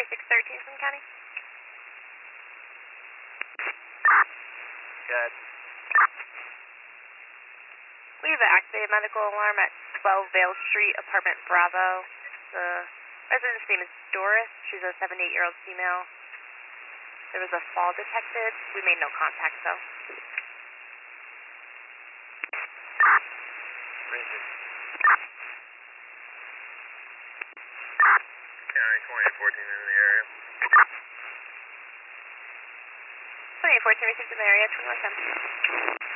2613 from County. Good. We have an activated medical alarm at 12 Vale Street, apartment Bravo. The resident's name is Doris. She's a 78-year-old female. There was a fall detected. We made no contact though. Rigid. County 2814 in the area. 2814 received in the area, 2110.